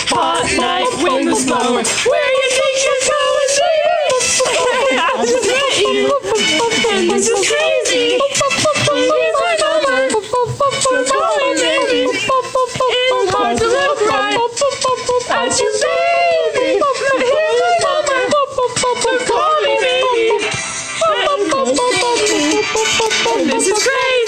hot night when the snow. Where you think you're going, baby? I just met you, and this is crazy. Here's my number. So call me, baby. It's hard to look right at you, baby. Here's my number. So call me, baby. And this is crazy.